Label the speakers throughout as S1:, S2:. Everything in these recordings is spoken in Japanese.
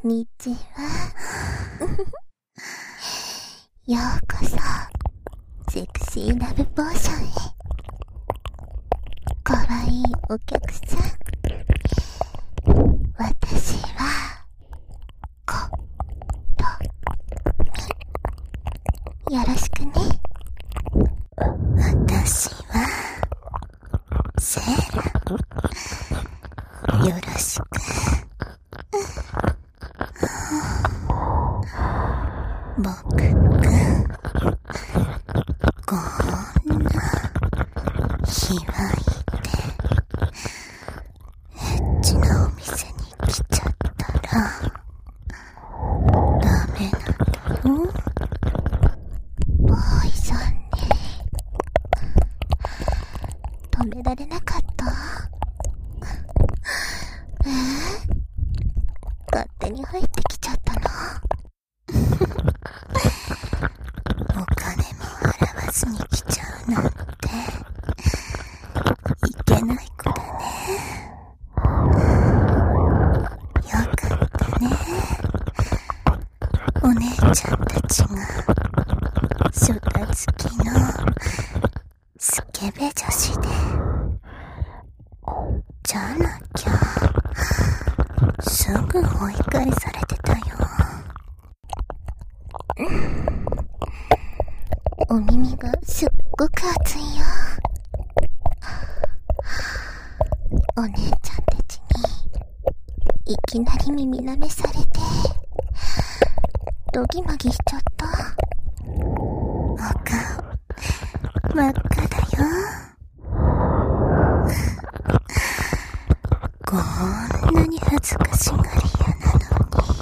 S1: にちは。ようこそ、セクシーラブポーションへ。かわいいお客さん。私は、よろしくね。私は、セーラ。よろしく。僕くん、こんな卑猥でエッチなお店に来ちゃったらダメなんだよ。ボーイさんね、止められなかった？勝手に入ってきちゃったの？お金も払わずに来ちゃうなんていけない子だね。よかったね。お姉ちゃんたちが初太付きのスケベ女子で、じゃなきゃすぐ追い返されてたよ。お耳がすっごく熱いよ。お姉ちゃんたちにいきなり耳舐めされてドギマギしちゃった。お顔真っ赤だよ。こんなに恥ずかしがり屋なのに、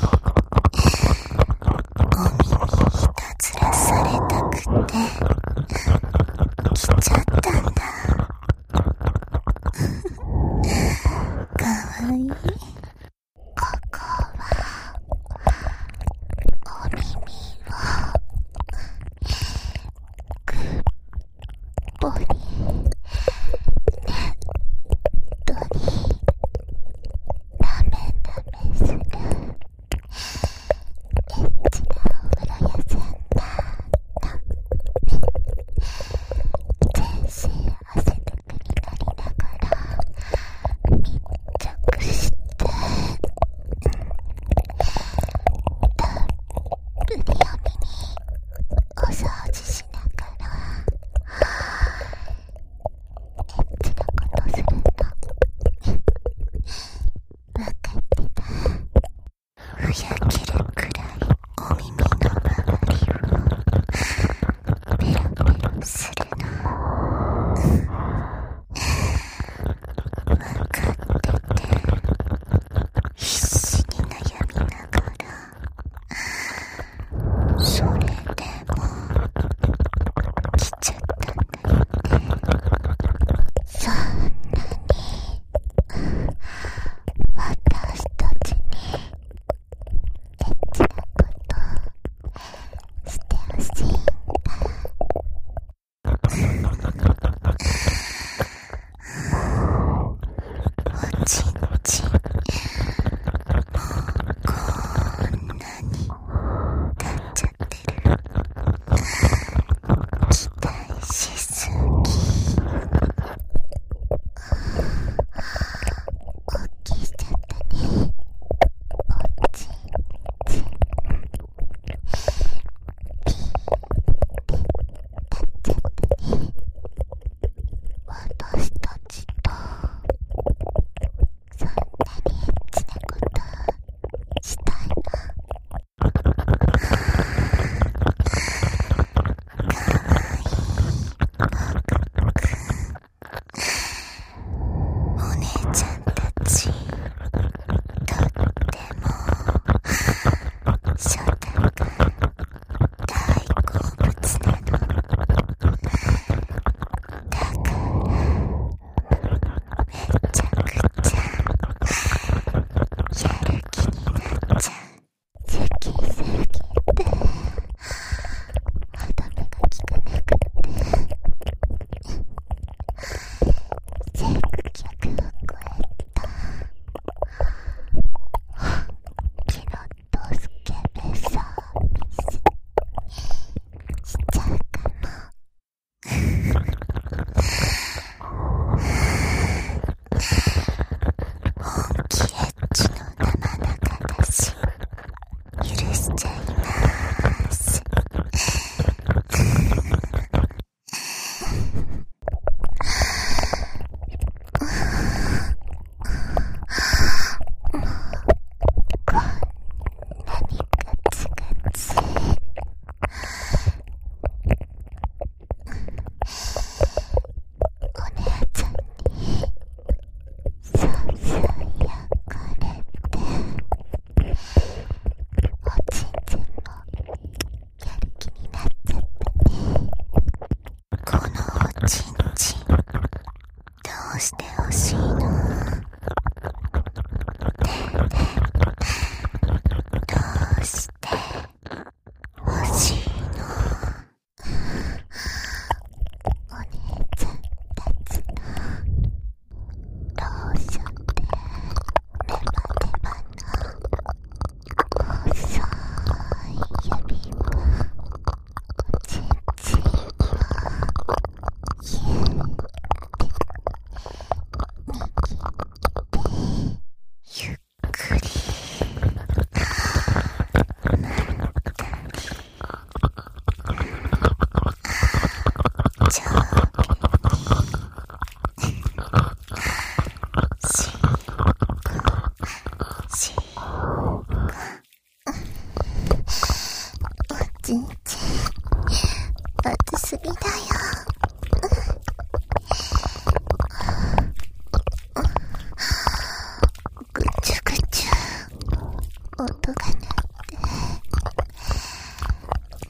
S1: お耳ひたずらされたくて来ちゃったんだ。かわいい。ここはお耳をぐっぽりねっとりラメラメするエッチなお風呂屋さんなの。全身汗だくになりながら密着してたっぷりお耳お掃除しながら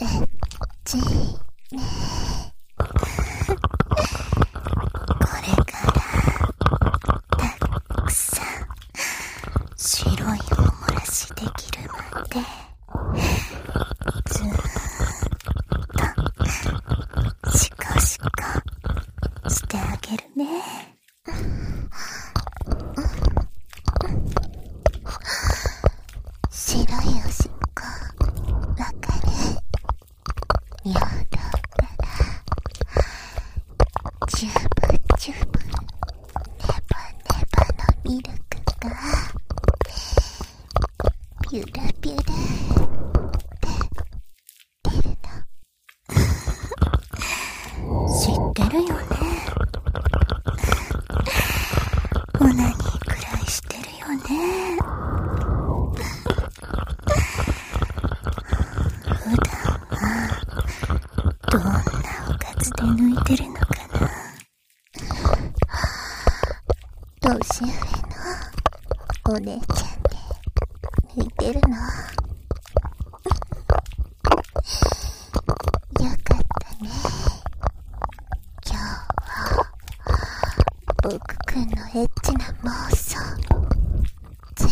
S1: ちね。これからたくさん白いおもらしできるまでずーっとシコシコしてあげるね。白いおしっこわかる？尿道からチューブチューブネバネバのミルクがピュルピュルって出るの。知ってるよね。オナニーくらいしてるよね。普段はどんなおかずで抜いてるのかな。年上のお姉ちゃんで抜いてるの。よかったね。今日は僕くんのエッチな妄想全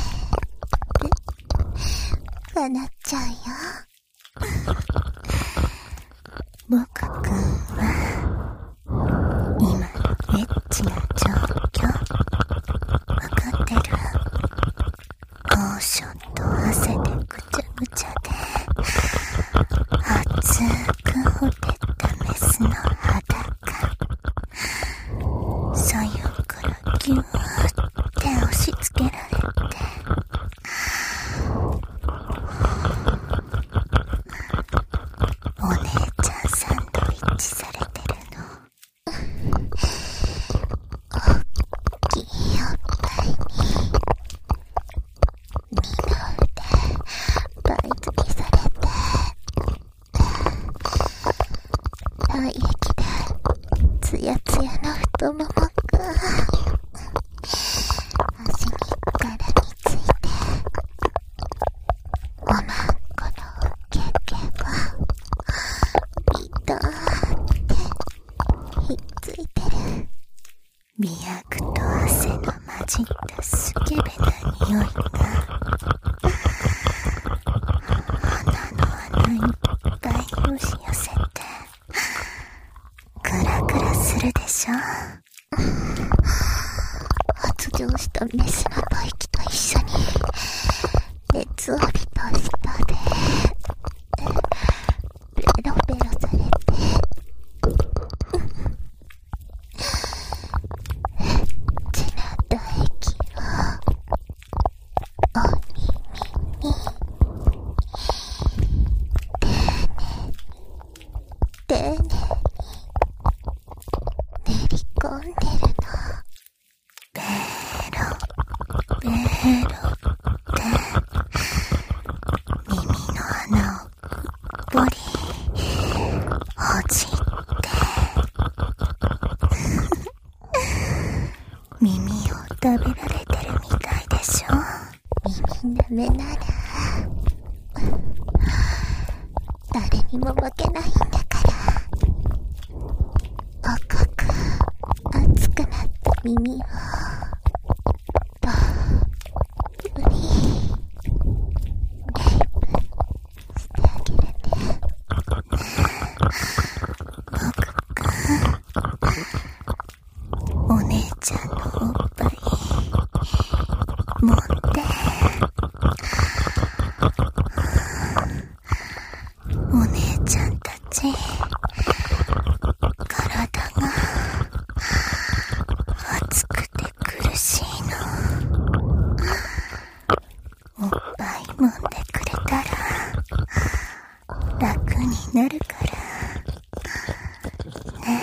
S1: 部叶っちゃうよ。僕くんは今のエッチな状況わかってる？モーションと汗でぐちゃぐちゃで熱くほてったメスの裸、左右からギューって押し付けられて、お姉ちゃんサンドイッチされてるの。おっきいおっぱいに二の腕倍付きされて、体液でツヤツヤの太ももが足に絡みついて、おまんこの毛々がビトーってひっついてる。美薬と汗の混じったスケベな匂いが鼻の穴いっぱいに押し寄せてグラグラするでしょ。発情したメスの吐息と一緒に熱帯びた舌でベロベロされて、エッチな唾液をお耳に丁寧に練り込んでるの。ベロベロって耳の穴をぐっぽりほじって耳を食べられてるみたいでしょ。耳舐めなら誰にも負けないんだから。赤く熱くなった耳をたっぷりレイプしてあげるね。僕くん、お姉ちゃんのおっぱい持ってお姉ちゃんたち体が熱くて苦しいの。おっぱい揉んでくれたら楽になるからね。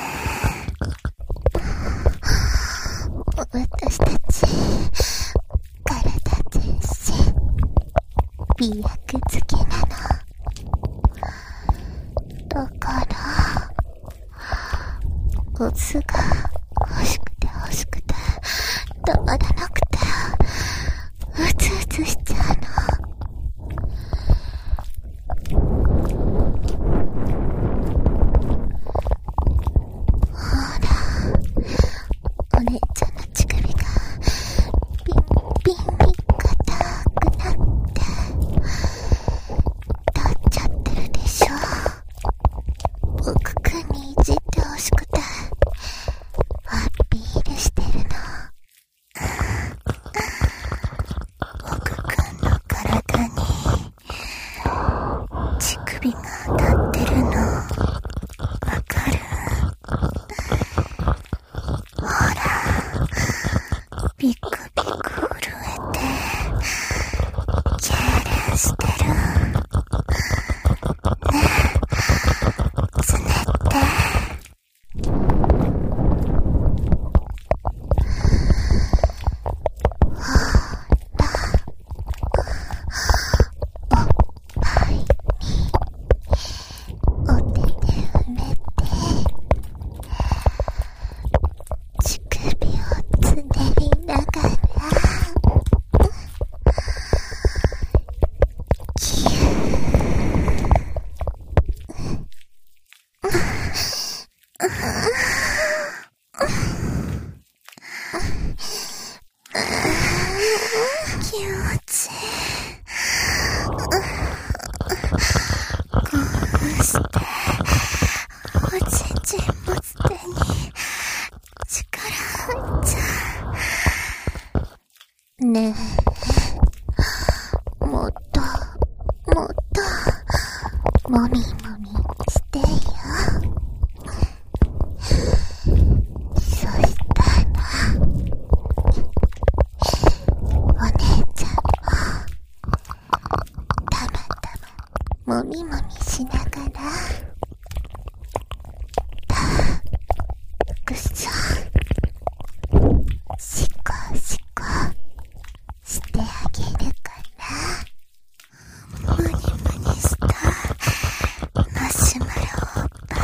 S1: 私たち体全身美薬漬けなの。だからお酢が欲しくて欲しくてたまらなくてうつうつしちゃうの。 しながらたくさんシコシコしてあげるからムニムニしたマシュマロおっぱ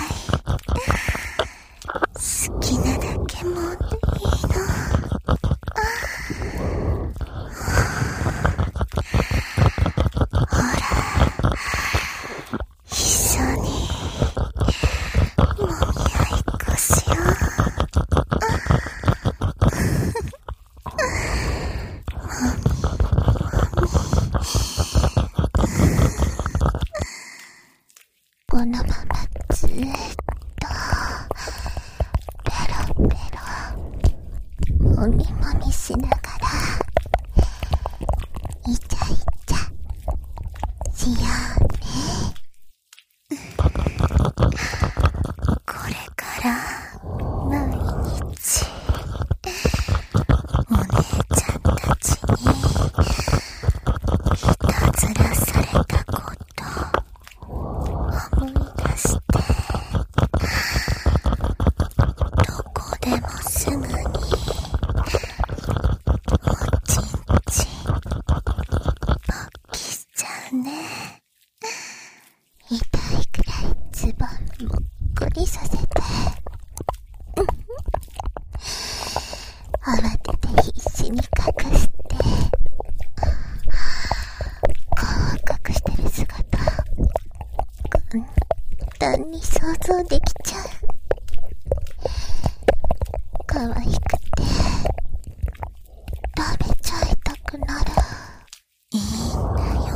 S1: い好きなだけもんでいいの。ほら一緒にもみ合いっこしよう。このままずーっとペロペロもみもみしながらイチャイチャしようね。これから毎日お姉ちゃんたちにいたずらされたこと思い出してどこでもすぐにおちんちん勃起しちゃうね。痛いくらいズボンもっこりさせて慌てて必死に隠して顔を隠してる姿簡単に想像できちゃう。可愛くて食べちゃいたくなる。いいんだよ、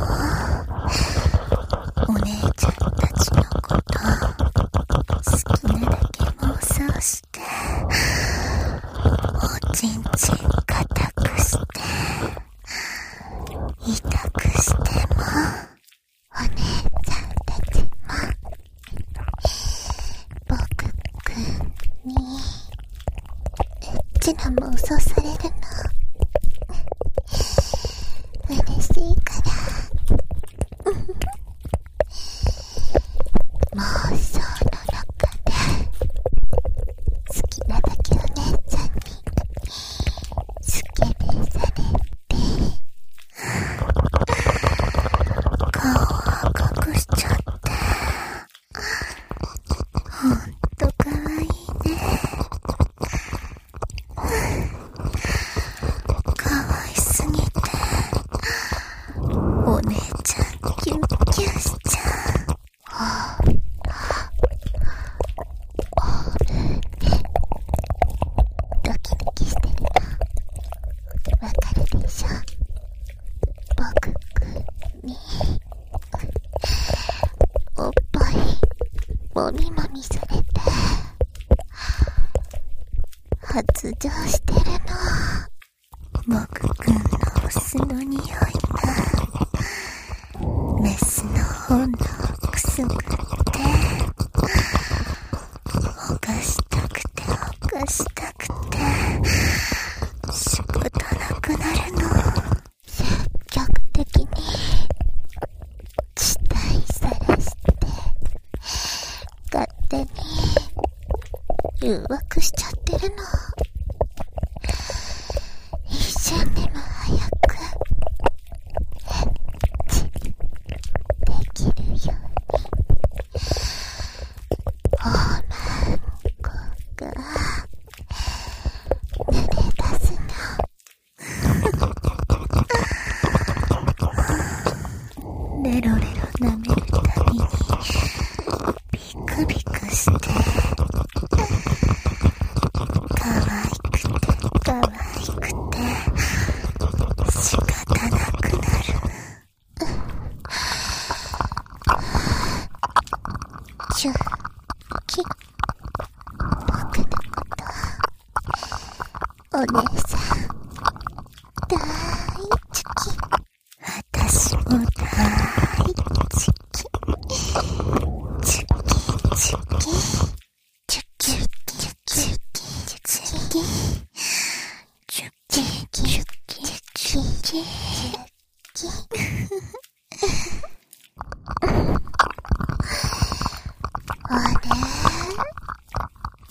S1: お姉ちゃんたちのこと好きなだけ妄想しておちんちん固くして痛くしてもお姉ちゃんたちも僕くんにエッチな妄想されるの嬉しいから妄想の中で好きなだけお姉ちゃんにスケベされて顔を隠しちゃってほんとかわいいね。かわいすぎてお姉ちゃんキュンキュンしちゃう。ドキドキしてるのわかるでしょ。僕くんにおっぱいもみもみされて発情してるの。僕くんのオスの匂いがメスの方のくすぐって犯したくて犯したくて仕方なくなるの。積極的に期待されして勝手に誘惑しちゃってるの。一瞬でも早くエッチできるようにおまんこが濡れ出すの。レロレロ舐めるたびにビクビクして可愛くて可愛くて仕方なくなる。キュンキュン僕のことお姉さん大好き。私も大好き。チュキチュキチュキチュキチュキチュキチュキチュキチュキチュキ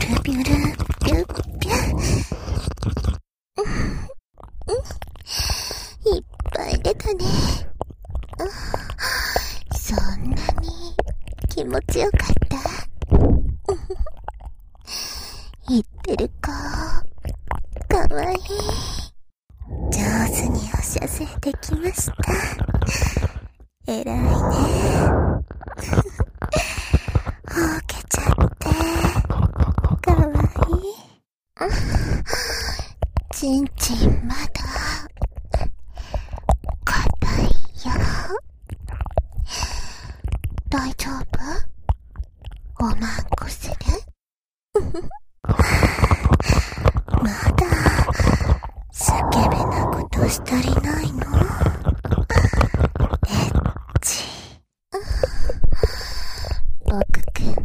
S1: ルビュルビュッビュ。いっぱい出たね。そんなに気持ちよかった？言ってる子、かわいい。上手にお射精できました。えらいね。ほうけちゃって、かわいい。ちんちんまだ、硬いよ。大丈夫？おまんこする？まだ、スケベなことしたりないの？エッチ。僕くんって、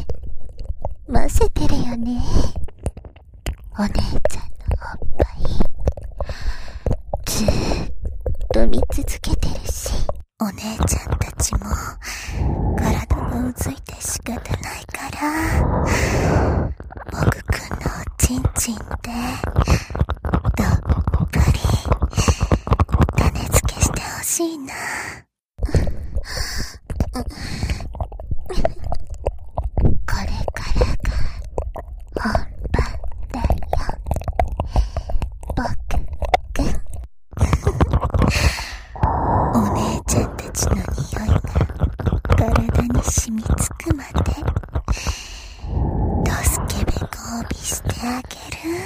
S1: ませてるよね。お姉ちゃんのおっぱい、ずーっと見続けてるし、お姉ちゃんたちも、体がうずいて仕方ないから、僕くんのおちんちんで、どっぷり、種付けしてほしいな。これからが本番だよ、僕くん。お姉ちゃんたちの匂いが体に染みつくまでドスケベ交尾してあげる。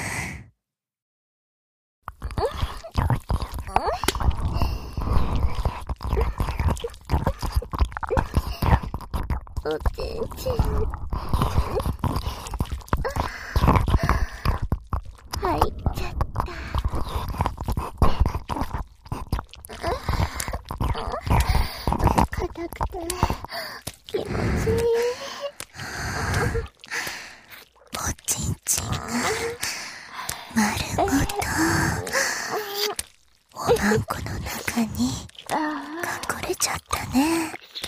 S1: おちんちん入っちゃった。硬くて気持ちいい。 あんこの中に隠れちゃったね。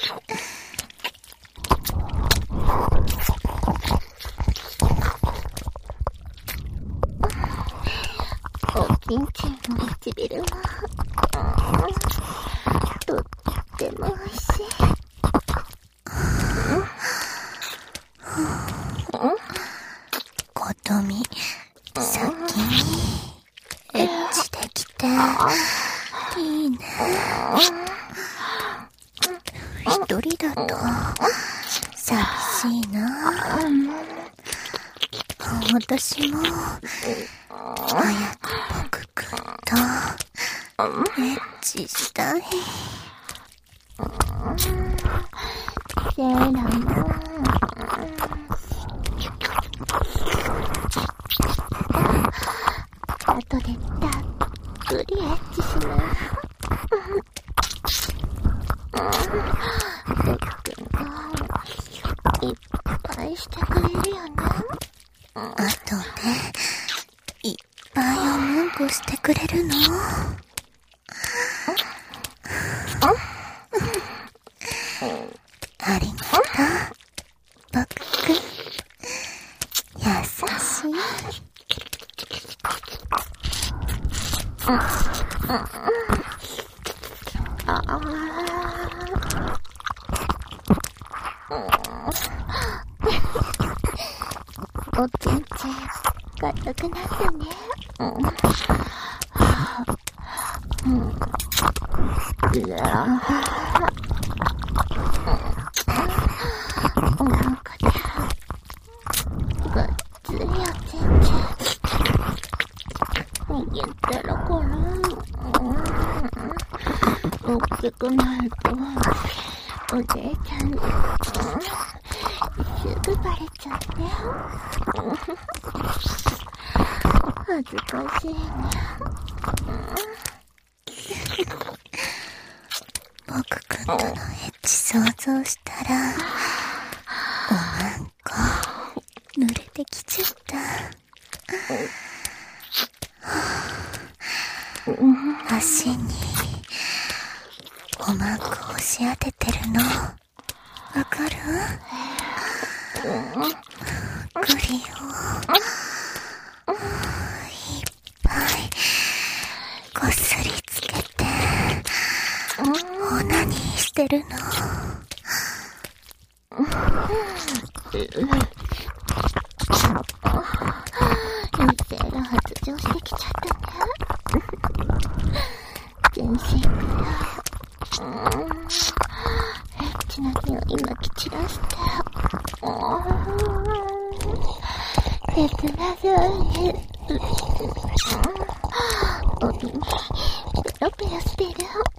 S1: おピンチンの唇はとっても美味しい。ことみ先にエッチできていいね。一人だと寂しいな。私も早く僕くんとエッチしたい。セーラも後でたっぷりエッチします。僕くんがいっぱいしてくれるよね。後でいっぱいおうんこしてくれるの？ありがとう、僕くん。優しい。おちんち硬くなったね。なんかね、がっつりおちんち握ったらから大きくなるとおじいちゃんにすぐバレちゃって恥ずかしいね。僕くんとのエッチ想像したらおまんこ濡れてきちゃった。足におまんこ押し当ててるのわかる？グリをいっぱいこすりつけてオナニーしてるの。セーラ発情してきちゃったね。全身からエッチな匂いまき散らして切なそうにお耳ペロペロしてる。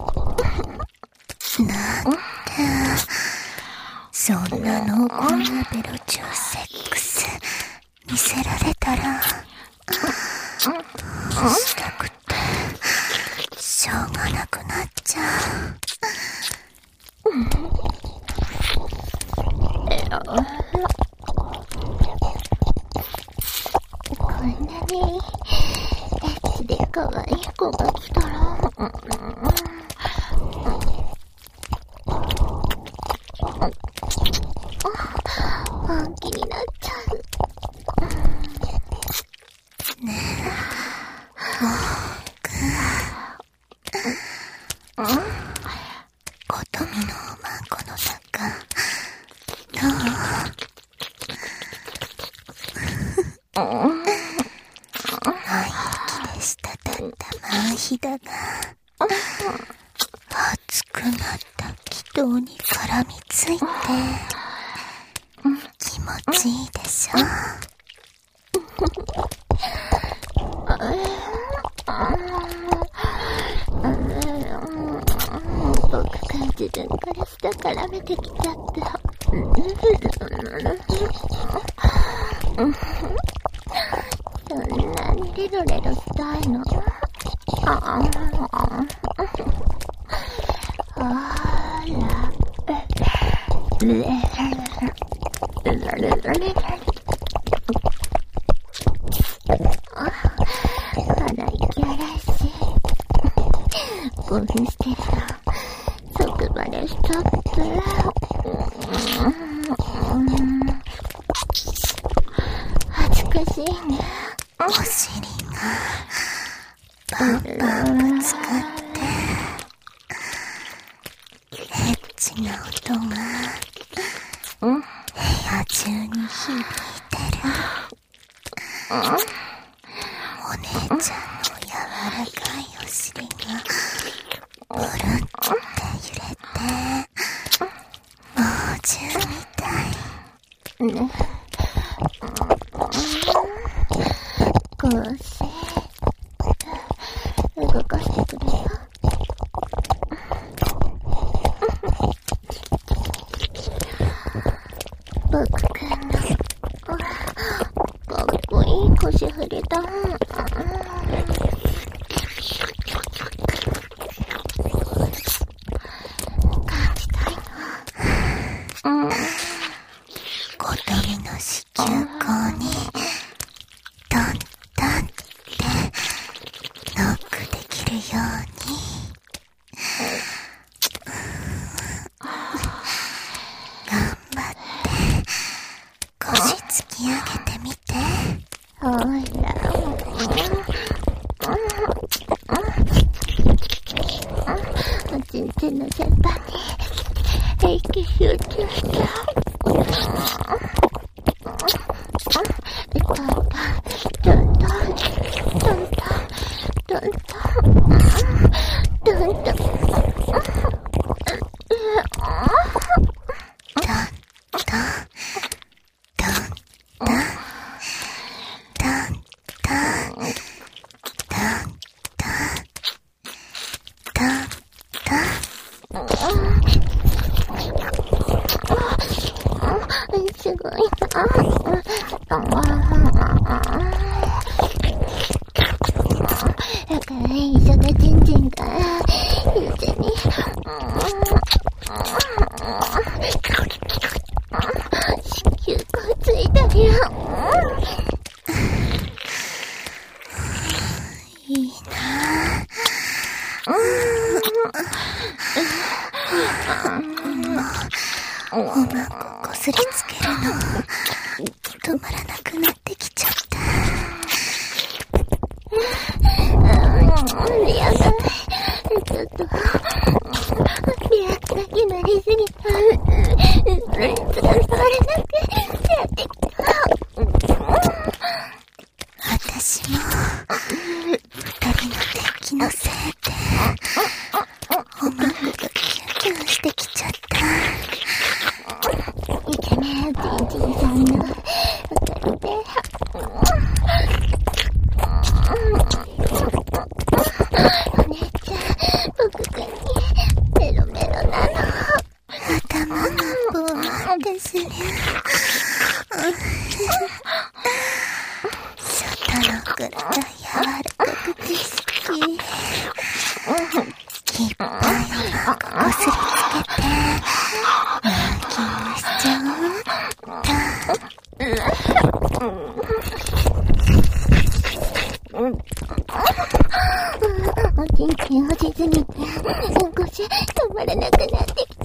S1: なんてそんな濃厚なベロチューセックス見せられたらしたくてしょうがなくなっちゃう。こんなにエッチで可愛い子が来たら本気になっちゃう。ねえ、ことみのおまんこの中どう？毎日でしただったマンヒだが熱くなった気筒に絡みついて気持ちいいでしょ。僕が自分から下絡めてきちゃってそんなにレロレロしたいの？鼻息荒いし興奮してるよ。即バレストップ。恥ずかしいね。
S2: お尻がパンパンぶつかってエッチな音が部屋中に響いてる。お姉ちゃんの柔らかいお尻がブルって揺れて猛獣みたい
S1: ね。こうして動かしてくれよ。僕くんのかっこいい腰振りだ。感じたいの。
S2: 琴美の子宮口にトントンってノックできるように頑張って腰突き上げてみて。
S1: ほら。おちんちんの先端に息集中して。すごいな。だから一緒がちんちんが一緒に子宮口ついたよ。
S2: いいなおまんここすりつけるの止まらなくなってきちゃった。
S1: やばい。ちょっとリアクが決まりすぎた。それ触れなくやってきた。
S2: 私も二人の敵のせいでおまんこがキュンキュンしてきちゃった。
S1: イケメンちんちんさんのおかげでお姉ちゃん、僕くんにメロメロなの。
S2: 頭がボーンってする。外のくらが柔らかくて好き。いっぱいおまんここすりつけてマーキングしちゃおう。
S1: おちんちん落ちすぎて腰止まらなくなってきた。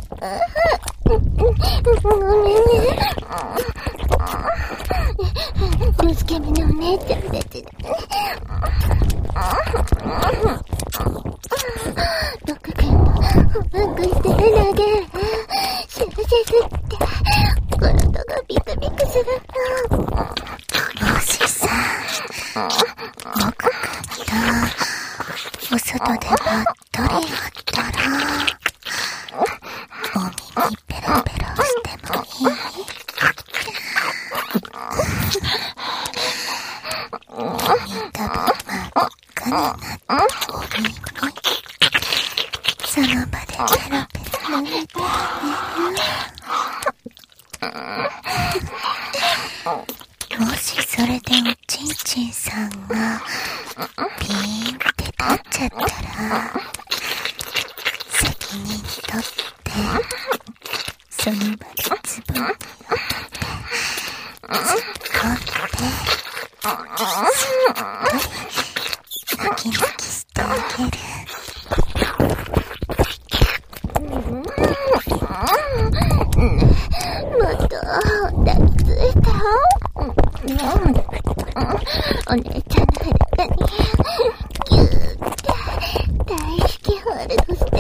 S1: ごめんね。ドスケベのお姉ちゃんたちだね。僕くんもバックしてるだけシューシュスって体がビクビクするの。
S2: もしさ僕くんとお外でばっとり会ったらお耳ペロペロしてもいい？耳たぶ真っ赤になったお耳その場でペロペロ舐めてあげる。もしそれでおちんちんさんがピーンって立っちゃったら責任取ってその場でズボンに突っ込んでしっとり泣き泣きしてあげる。
S1: 抱きついたよ。お姉ちゃんの裸にギューって大好きホールドしてよ。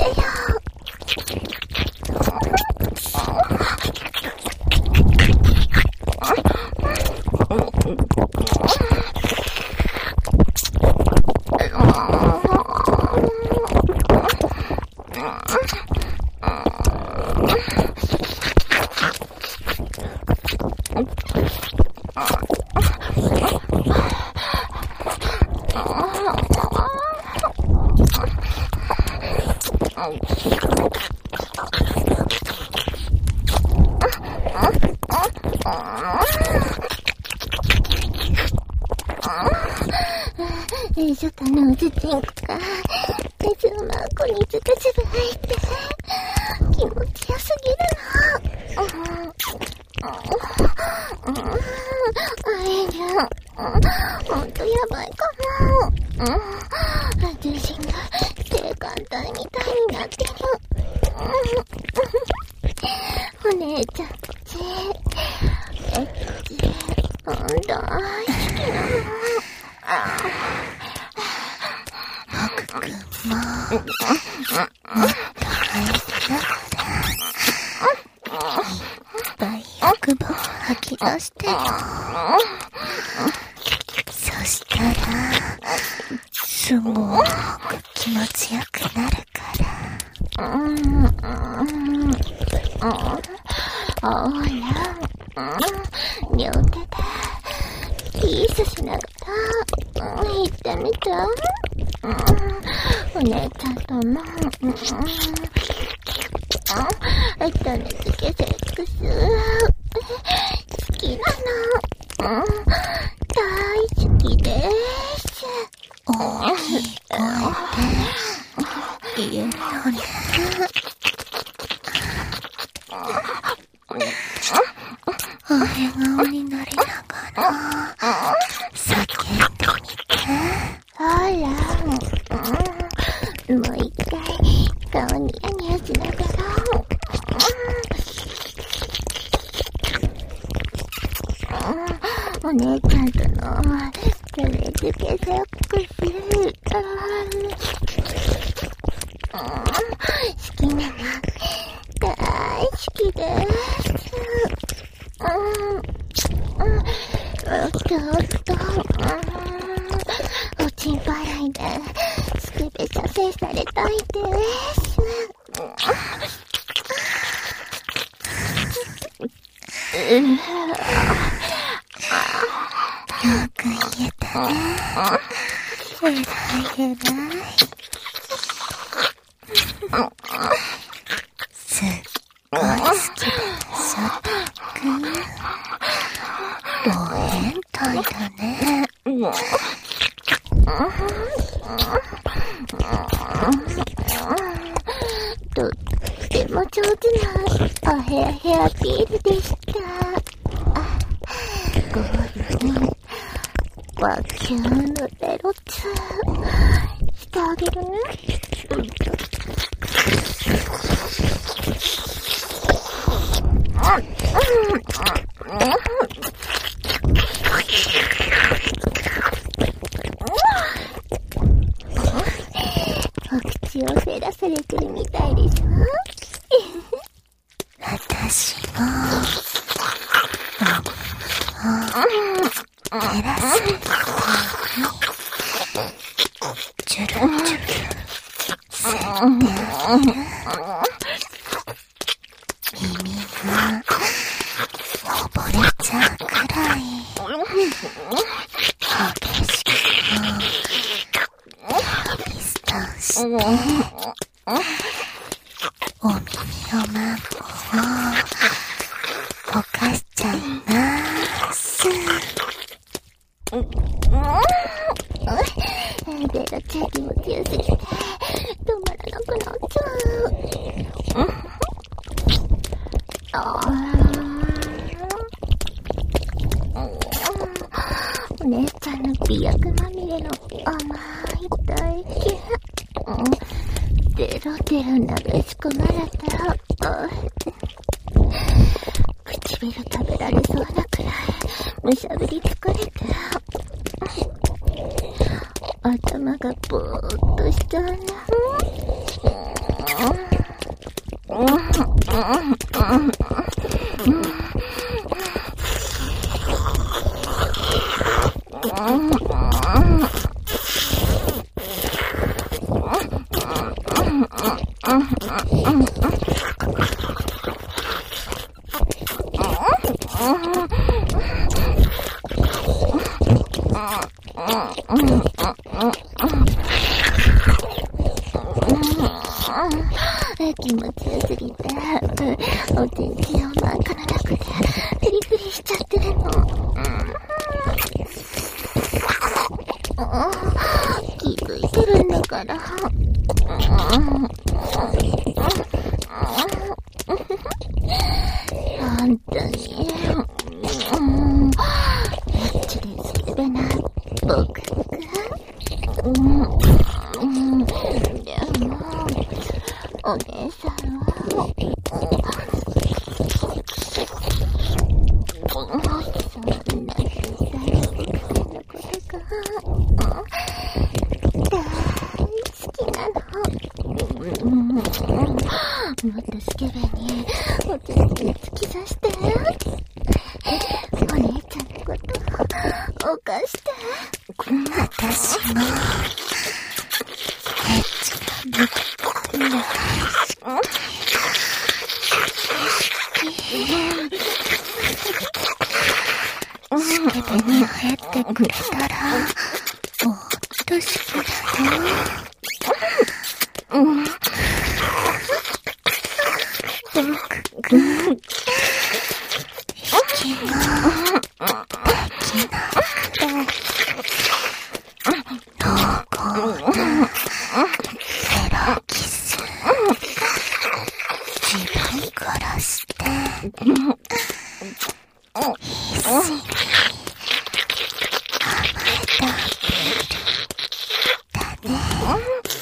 S1: 初夏のうずちんこが水をまこにズブズブ入って気持ちよすぎるの。あれじゃほんとやばいかも。重心が性感帯みたいになってる。お姉ちゃんたちほんと大好きなの。
S2: 僕くんももっと入りながらいっぱい欲望を吐き出してよ。そしたらすごく気持ちよくなるから。
S1: ほら両手でキスしながら言ってみて。お姉ちゃんとも種付けセックス好きなの。大好きです。
S2: 大きい声で言うよね。お笑顔になりながら叫んでみて。
S1: ほらもう一回顔にヤニヤしながらお姉ちゃんとの種付けセックス好きなの大好きです。ちょっとおちんぱらいでスクベ射精されたいです。
S2: よく言えたね。偉い偉い。すっごい好きだでしょ、たっくん。老変態だね。
S1: とっても上手なおヘアヘアピールでした。ゴールに和牛のベロツしてあげるね。お口を減らされてるみたいでしょ。
S2: 私も照らされたチュルチュル吸ってあげる。耳が溺れちゃうくらい激しく指スタンしてお耳のマンゴーを溶かしちゃいます。
S1: ベロちゃん気持ちよすぎて止まらなくなっちゃう。お姉ちゃんの美薬まみれの甘い唾液デロデロ流し込まれた口唇食べられそうなくらいむしゃぶり疲れて頭がぼーっとしちゃうな。気持ちよすぎて、お天気を真っ赤な中でピリピリしちゃってるの。気づいてるんだから。本当にエッチでスケベな僕がでもお姉さんはそんな小さい僕のことが大好きなの。もっとスケベにお手つき突き刺してお姉ちゃんのことを犯して
S2: 私もエッチな僕がスケベに入ってくれたらもっと好きだよ。僕が息ができなくて濃厚なエロキス自分からして必死に甘えたビールだね。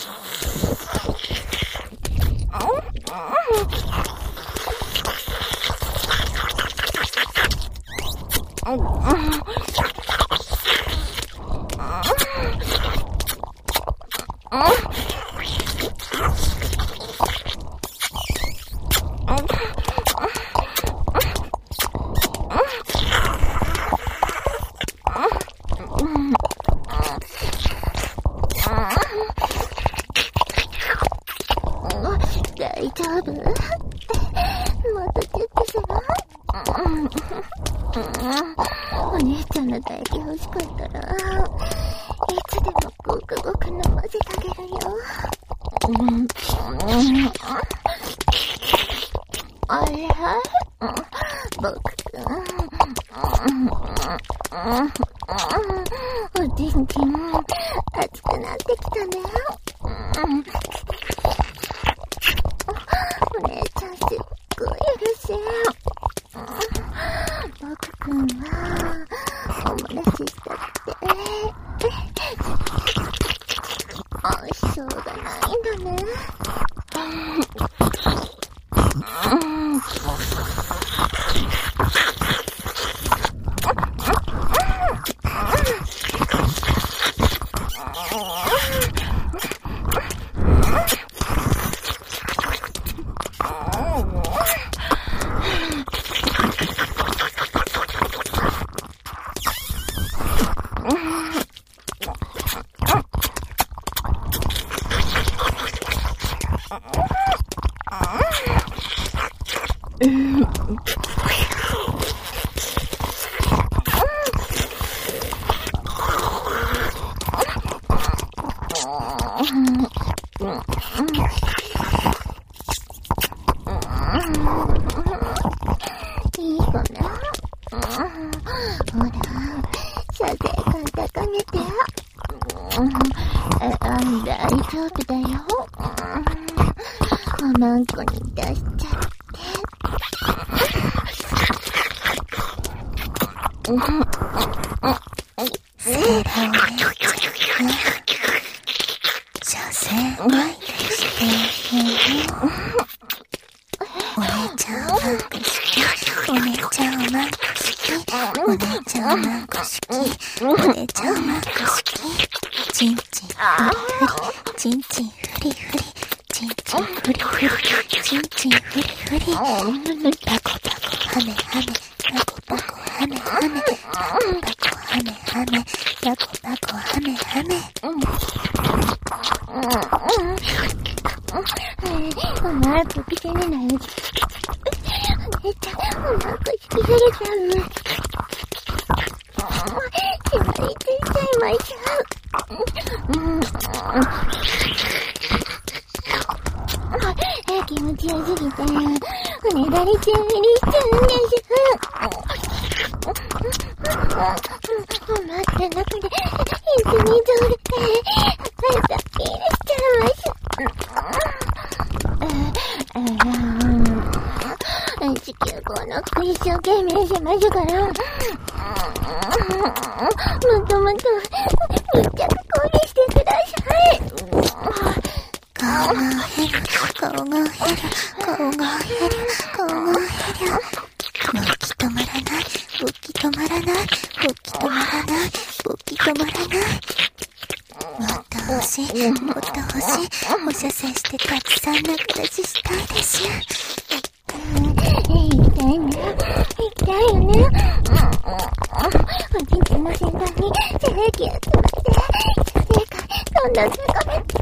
S1: 大丈夫？もっとチェックしろ。お姉ちゃんの唾液欲しかったらいつでもごくごく飲ませてあげるよ。あれ僕くんおちんちん熱くなってきたね。お姉ちゃんすっごい嬉しい。僕くんはおもらししたってしょうがないんだね。いい子ね。ほら、射精感高めて。大丈夫だよ。おまんこに出しちゃって。
S2: セーラーお姉ちゃんが射精相手しているよ。お姉ちゃんはまんこ好き。お姉ちゃんまんこ好き。お姉ちゃんまんこ好き。チンチンフリフリ。チンチンフリフリ。チンチンフリフリ。チンチンフリフリ。パコパコハメハメ。パコパコハメハメ。パコパコハメハメ。パコパコハメハメ。
S1: お前ポピセねない。お姉ちゃん、おまんこ好きすぎちゃう。縛りついちゃいましょう。気持ちよすぎて、おねだり中にしちゃうんです。待って中で、一緒にゾールって、アピールしちゃいましょう。地球号の服一生懸命しましたから、もっともっと密着攻撃してください。
S2: 顔が減る、顔が減る、顔が減る、顔が減る。動き止まらない、動き止まらない、動き止まらない、動き止まらない。もっと欲しい、もっと欲しい。お射精してたくさんな暮らししたいです。
S1: 痛いな、痛いよね。おちんちんの先端に精液を詰まって、射精管どんどん吸い込めて。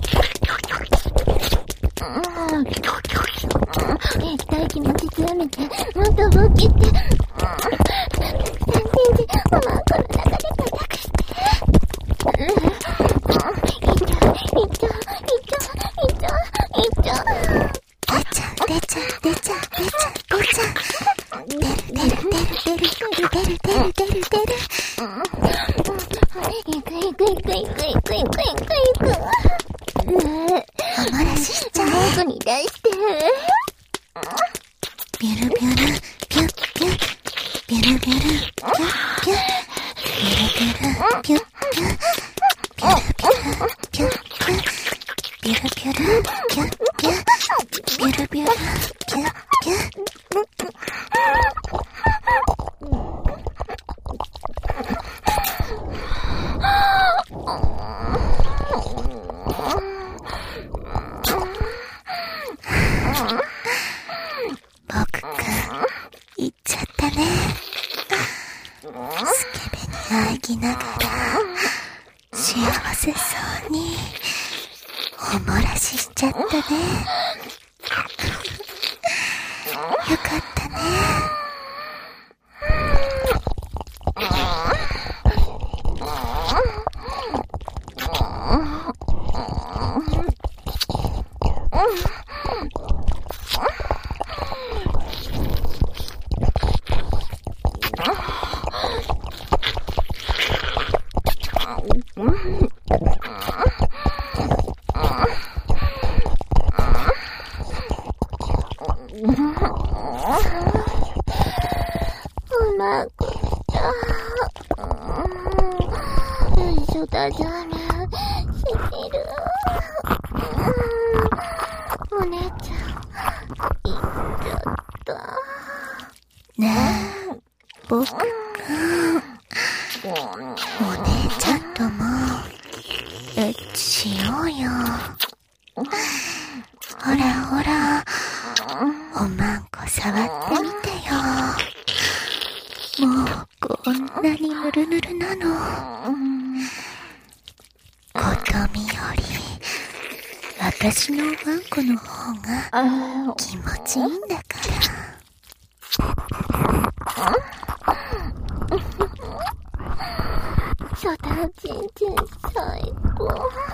S1: 液体気持ち強めて、もっとぶっ切って、たくさんチンチンおまんこの中で固くして。
S2: 私のワンコの方が気持ちいいんだから。
S1: 翔太のちんちん最高。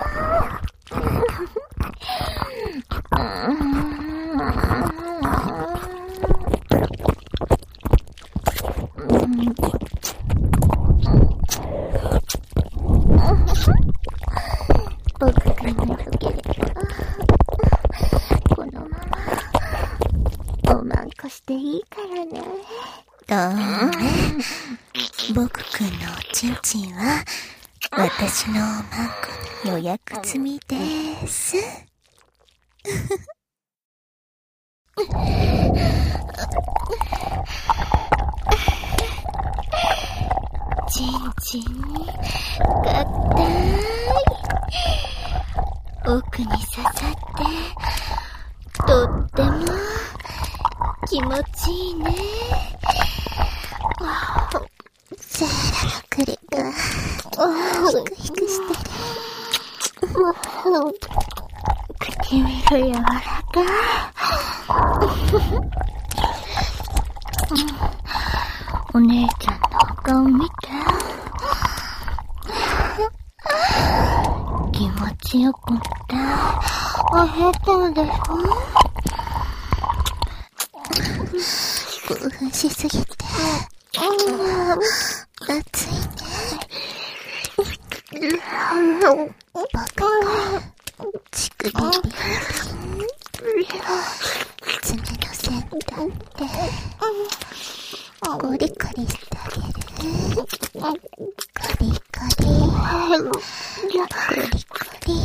S1: 僕がいなければこのままおまんこしていいからね。
S2: どうね。僕くんのおちんちんは私のおまんこの予約済みです。
S1: ちかったい。奥に刺さってとっても気持ちいいね。
S2: セイラの首がヒクヒクしてる。
S1: 唇柔らかい。お姉ちゃんのお顔見て。気持ちよくってへってるでしょ。
S2: 興奮しすぎて熱いね。僕が乳首に爪の先端でコリコリしてあげる。コリコリコリコリ。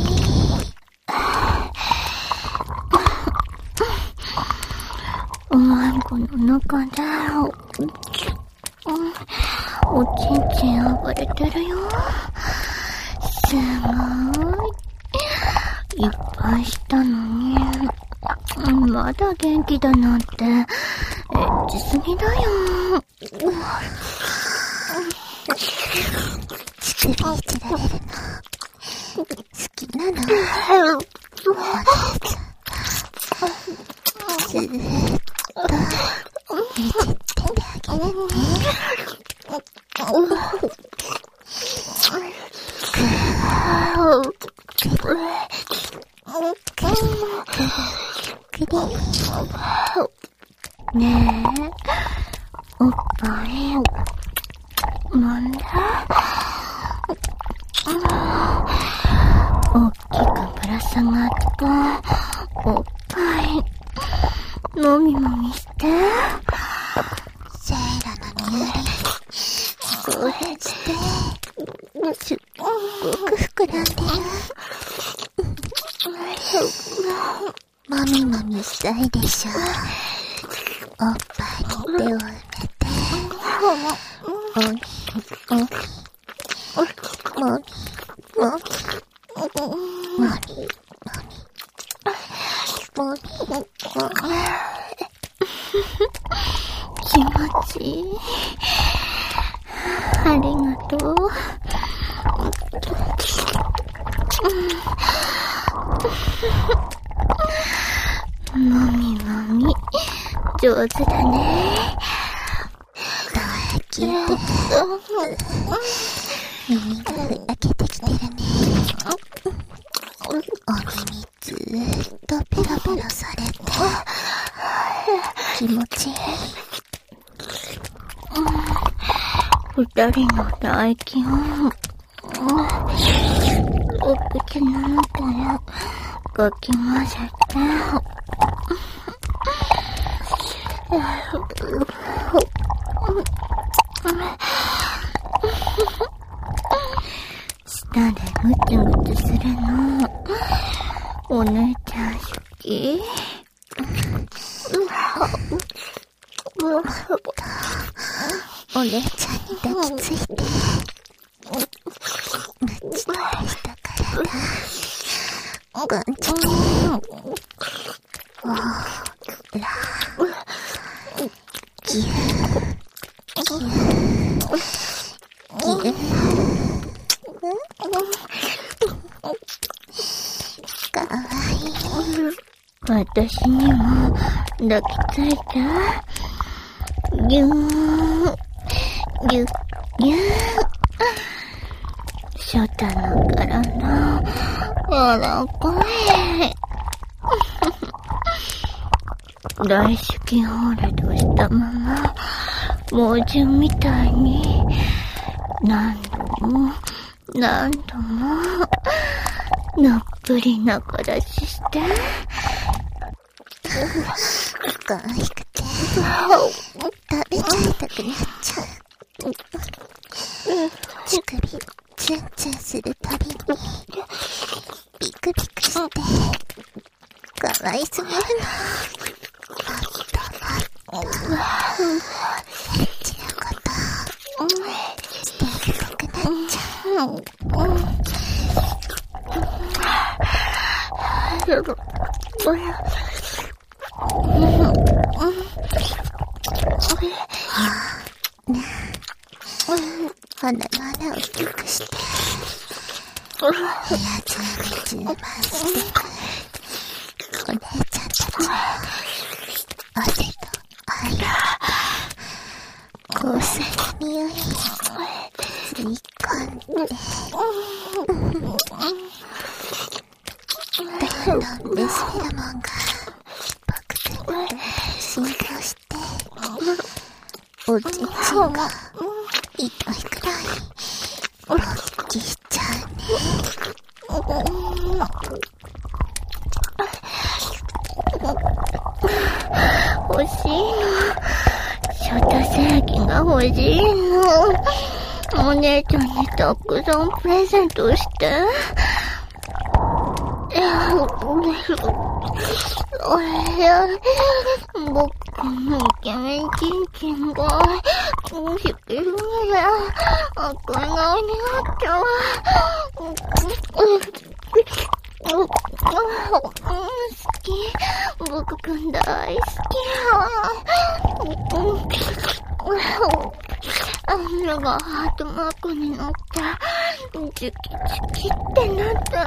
S1: おまんこの中でおちんちん暴れてるよ。すごい。いっぱいしたのにまだ元気だなんてエッチすぎだよ。
S2: 乳首いじられるの好きなの。お姉ちゃんがずーっといじっててあげるね。
S1: ねえ、おっぱいなんで大きくぶら下がったおっぱいもみもみして。
S2: セイラの身より興奮してすっごく膨らんでる。もみもみしたいでしょ。おっぱいに手を埋めておみおみもみもみもみもみ
S1: 気持ちいい。ありがとう。もみもみ上手だね。
S2: 聞いて耳がふやけてきてるね。お耳ずーっとペロペロされて気持ちいい。
S1: 二人の唾液をお口の中でかき混ぜて舌でムチムチするのお姉ちゃん好き？
S2: お姉ちゃんに抱きついてむっちりした体感じてほらぎゅーぎゅーぎゅーかわいい。
S1: 私にも抱きついて。ぎゅーぎゅっぎゅー。ショタの体柔らかい。大好きホールドしたまま猛獣みたいに何度も何度ものっぷり仲出しして
S2: 可愛くて食べちゃいたくなっちゃう。乳首ツンツンするたびにビクビクしてかわいすぎるの。もっとエッチなことしてあげたくな
S1: 鼻の穴を大きくして、部屋中に充満して、お姉ちゃんたちは汗と愛、香水の匂いを吸い込んで、どんどんメスフェロモンが僕たちに浸透して、おちんちんが痛いくらい勃起しちゃうね。欲しいの。ショタ製品が欲しいの。お姉ちゃんにたくさんプレゼントして。僕のイケメンチンチンが大きくるね。赤い顔になっちゃう。好き。僕くん大好き。あんながハートマークになってチュキチュキってなったろ。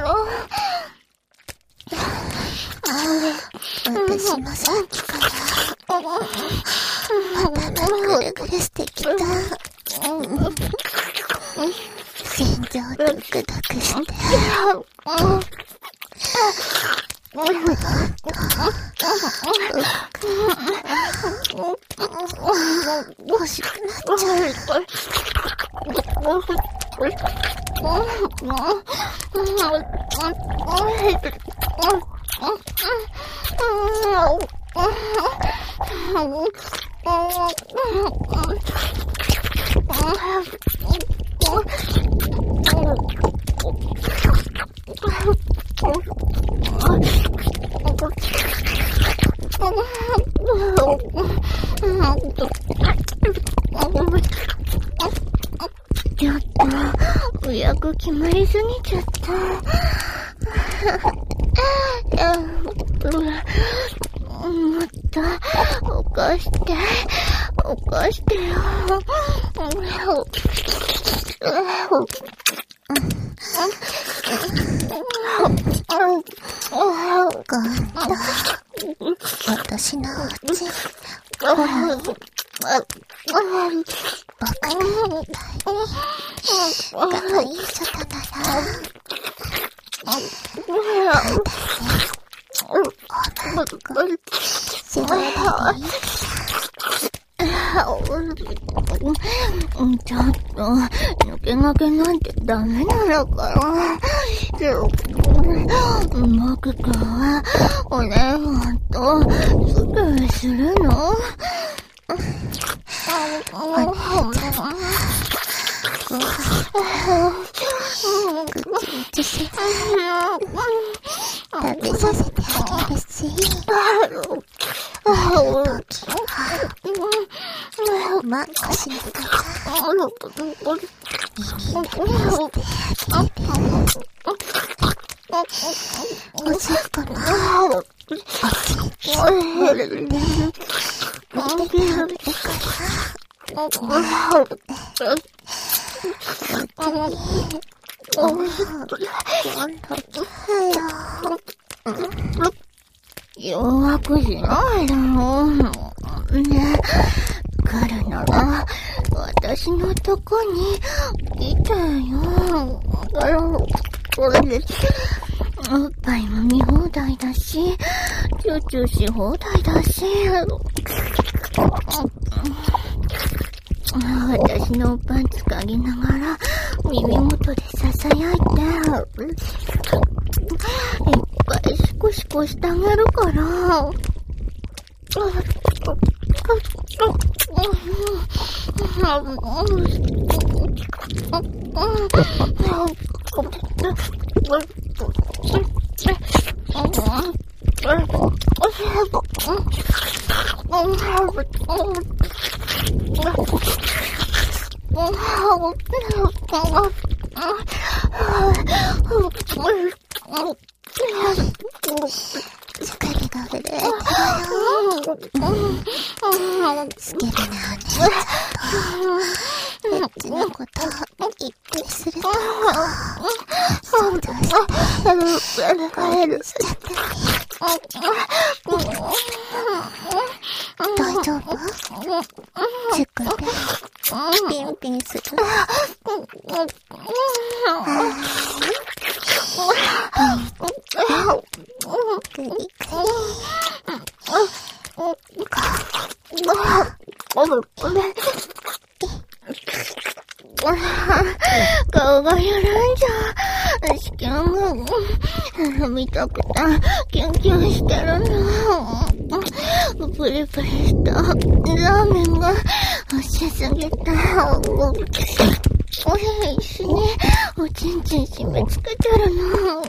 S1: 私もさっきから頭ぐるぐるしてきた。心臓ドクドクして欲しくなっちゃう。ちょっと、予約決まりすぎちゃった。もっと、起こしてよ。今度、私のおうち、僕みたいに、可愛いショタなら、ちょっと、抜け駆けなんてダメなのかな。僕くんは、お姉さんと、スプーするの？お姉ちゃん、ぐちぐちしない。食べさせてあげるし。ま、腰の方耳をしてあげる。おしっこのおちんちんを見て食べるから。今度誘惑しないだろうね。来るなら私のとこに来てよ。おっぱいも見放題だし、チューチューし放題だし、私のおっぱいつかぎながら耳元でささやいて、いっぱいシコシコしてあげるから。 首が震えてるよ。スケベなお姉ちゃんと、エッチなことを言ったりすると、想像してしちゃったり。大丈夫？チュクでピンピンする。グリグリ。顔がやらんじゃん。試験が見たくてキュンキュンしてるの。プリプリしたラーメンが美味しすぎて、おいしいね。おちんちん締め付けてるの。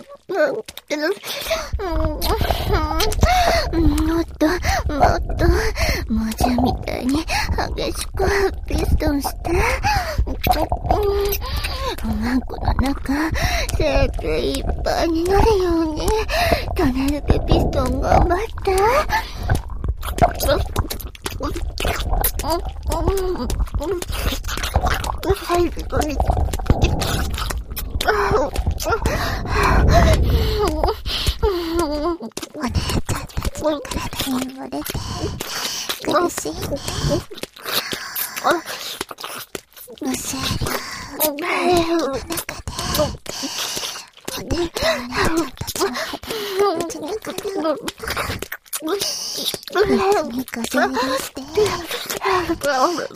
S1: もっともじゃみたいに激しくピストンして、おまんこの中精いっぱいになるように種抜けピストン頑張って。お姉ちゃんたちの体に漏れて苦しいね。むしゃりの中でお姉ちゃんたちの肌に打ちながらにこそ入りして偉いね。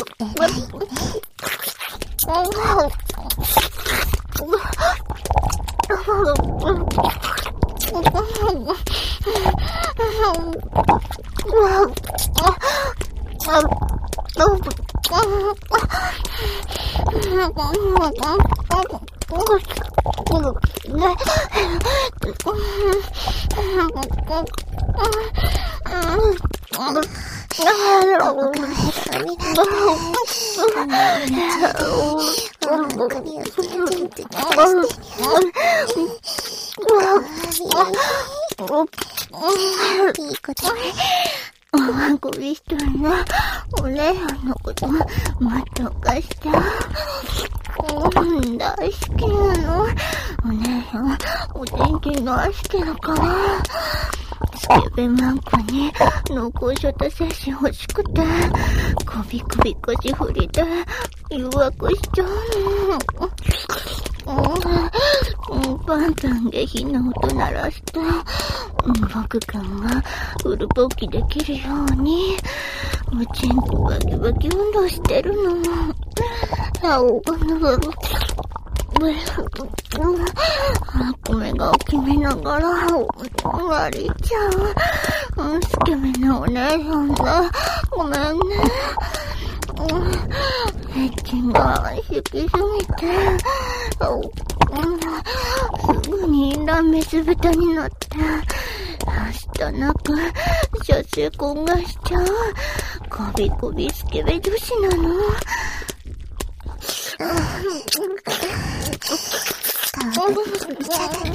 S1: いいことね。おまんこびしたらな、お姉さんのこともっとかした。大好きなの。お姉さん、お天気の愛してるから。スケベマンコに濃厚ショタ精子欲しくて、こびこび腰振りで誘惑しちゃうの。パンパン下品な音鳴らして、僕感がフル勃起できるように、おちんこバキバキ運動してるの。米が大きめながら割りちゃう。スケベなお姉さんだ。ごめんね。エッチが好きすぎて、すぐにラメ酢豚になって、明日なく射精婚がしちゃう。こびこびスケベ女子なの。顔がちっちゃだね。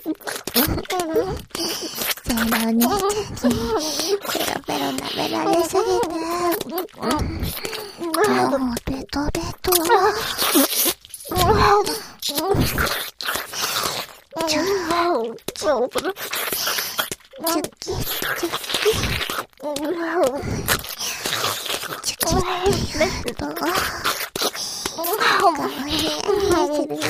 S1: セロニたちペロペロ舐められすぎて、顔もベトベト。チュキチュキとかわいいしてるよ。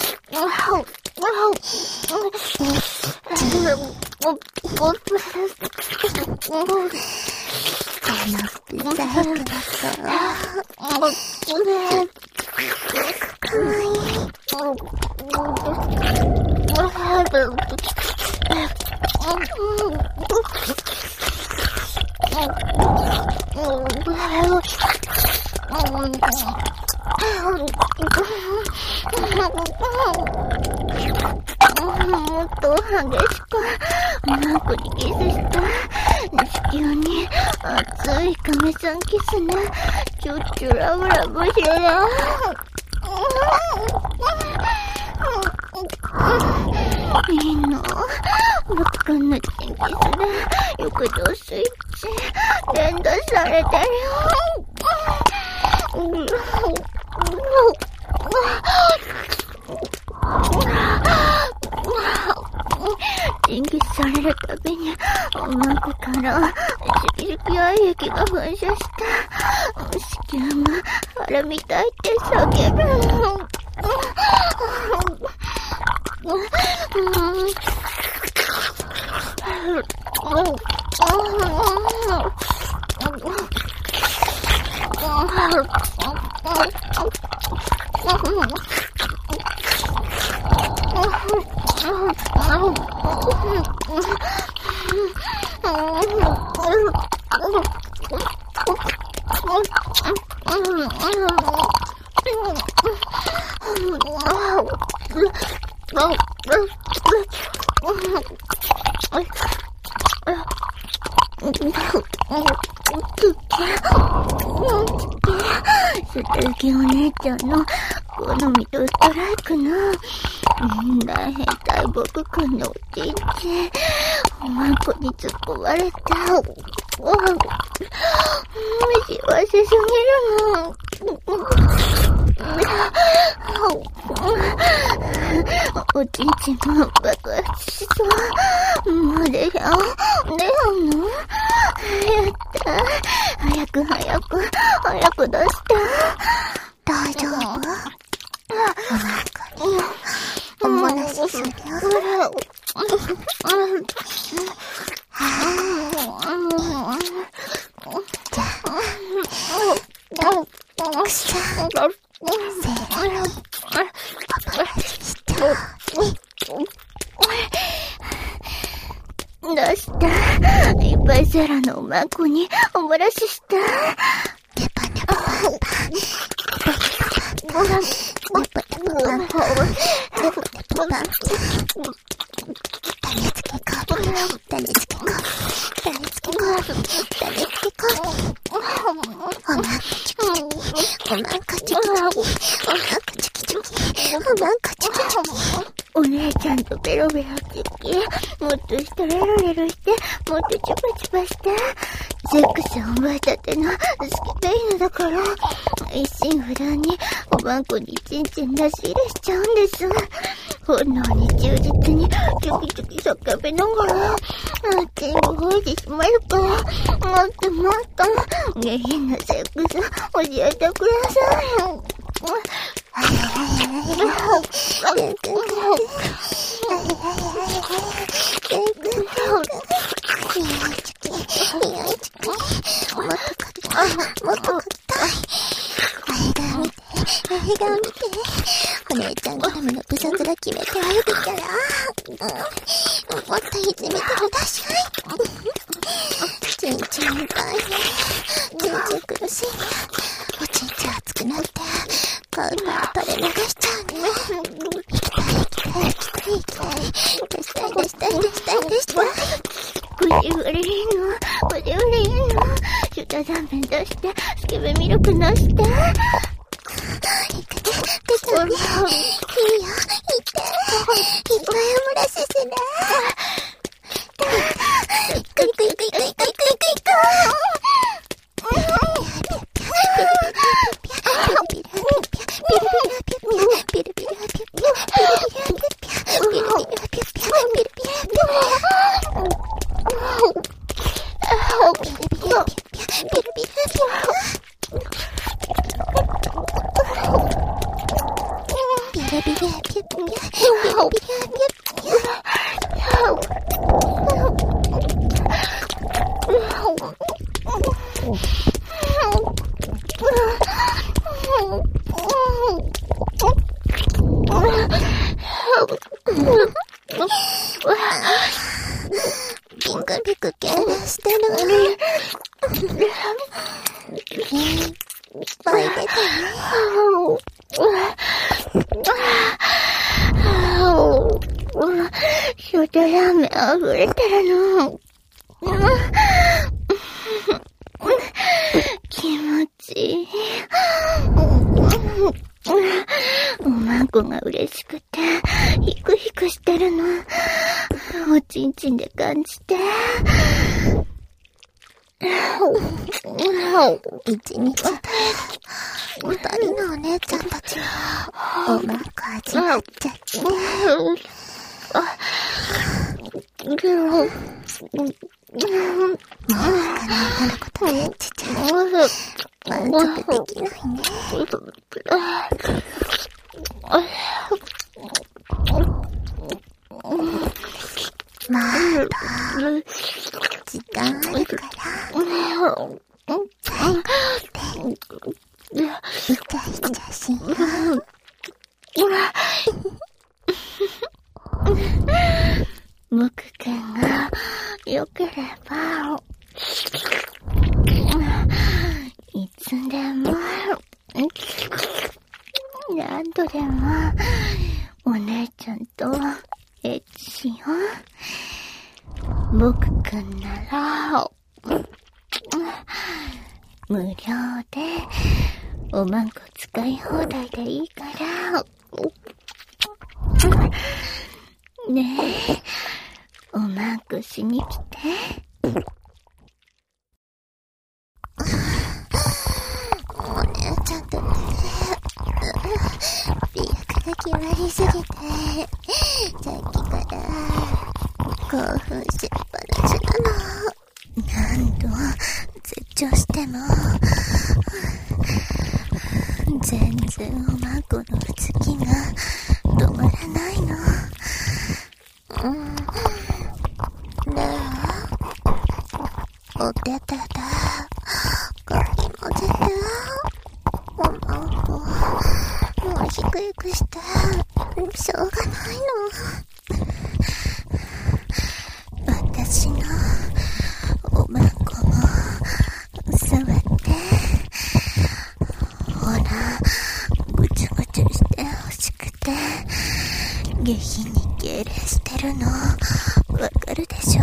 S1: もっと激しくおまんこにキスした子宮に熱い亀さんキスね。ちょっちゅラブラブしろ。
S2: いいの？6間のチンキスで翼動スイッチ連打されてるよ。チンキスされるたびにおまんこから色々愛液が噴射して子宮が腹みたいって叫ぶ。鈴木お姉ちゃんの好みとストライクの大変態僕くんのおちんちんおまんこに突っ込まれた。幸せすぎるの。おちんちんも爆発しそう。もう出ようの。やった。早く出した。
S1: 大丈夫？おもらしするよ。
S2: 出した。いっぱいセラのおまんこにおもらしした。
S1: ネパネパ
S2: お姉ちゃんとベロベロチキ、もっとしたレロレロして、もっとチュパチュパして、セックスを覚えたてのスケベイヌだから、一心不乱におまんこにチンチン出し入れしちゃうんです。本能に忠実にチョキチョキ叫びながら、チンを吠えてしまうから、もっともっと下品なセックス教えてください。
S1: お姉ちゃん絡みのブサズラ決めてあげるから、もっといじめてください。ちんちんみたいね。ちんちん苦しいね。おちんちん熱くなって顔が垂れ流しちゃうね。行きたい出したい。
S2: くじふりーのシュタザンベン出してスケベミルク出して。
S1: 出たね。いいよ、いっぱいおもらしする。ビク系出してる。いっぱい出たね。
S2: シュタラーメン溢れてるの。気持ちいい。おまんこが嬉しくて、ヒクヒクしてるの。おちんちんで感じて。
S1: 一日で二人のお姉ちゃんたちがおまんこ味わっちゃって。もう他の女の子とエッチちゃん満足できないね。まだ時間あるから最後でイチャイチャしよう。
S2: ムク君が良ければいつでも何度でもお姉ちゃんとエッチしよう。ムク君なら無料でおまんこ使い放題でいいからねえ、おまんこしに来て。
S1: お姉ちゃんとね、美薬が決まりすぎて、さっきから興奮しっぱなしなの。
S2: 何度絶頂しても全然おまんこの好きが止まらないの。
S1: ねえ、お手手でかき混ぜて、おまんこもうヒクヒクしてしょうがない
S2: の。私のおまんこも触って、ほらぐちゅぐちゅしてほしくて下品に敬礼してるのわかるでしょ。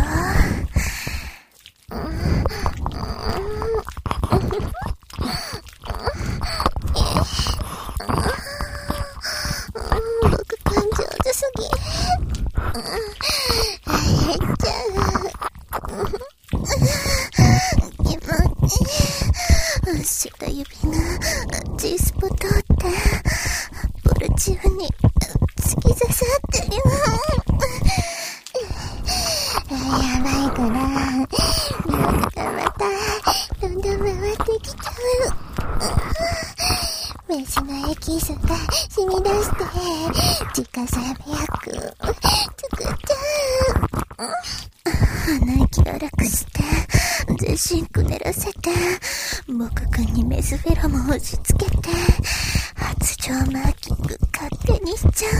S1: 僕感上手すぎ。減っちゃう。気持ちいい。
S2: 下指が G スポ通ってポルチューに突き刺さってるよ。
S1: やばいから、僕がまたどんどん回ってきちゃう。飯のエキスが染み出して自家製美薬作っちゃう。
S2: 鼻息荒くして全身くねらせて僕くんにメスフェロモン押し付けて発情マーキング勝手にしちゃ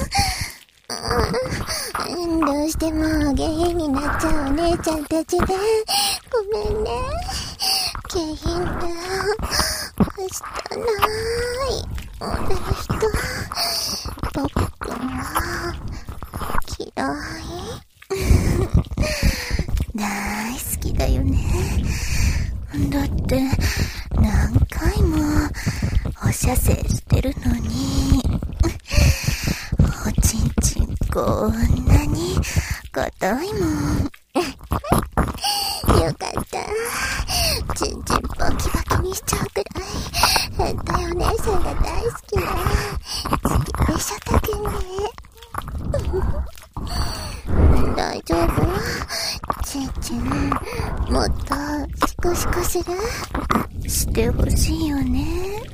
S1: う。どうしても下品になっちゃうお姉ちゃんたちでごめんね。下品だ汚い女の人、僕くんは嫌い。
S2: 大好きだよね。だって何回もお射精してるのにおちんちんこんなに硬いもん。
S1: よかった。ちんちんバキバキにしちゃうくらい変態お姉さんが大好きな好きでしょたくんね。大丈夫？ちんちんもっとシコシコする？
S2: してほしいよね。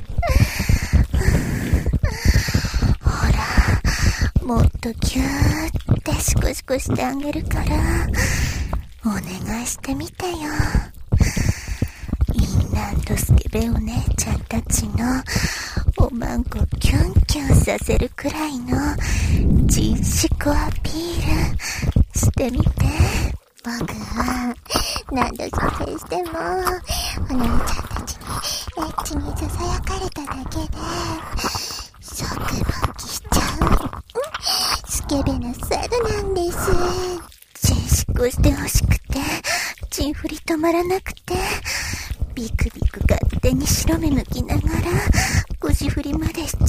S2: ほらもっとギューってシコシコしてあげるからお願いしてみてよ。インランドスケベお姉ちゃんたちのおまんこキュンキュンさせるくらいのジンシコアピールしてみて。
S1: 僕は何度射精してもお姉ちゃんたちにエッチにささやかれただけで即勃起しちゃうスケベな猿なんです。
S2: チンシコしてほしくてチン振り止まらなくてビクビク勝手に白目向きながら腰振りまでしちゃ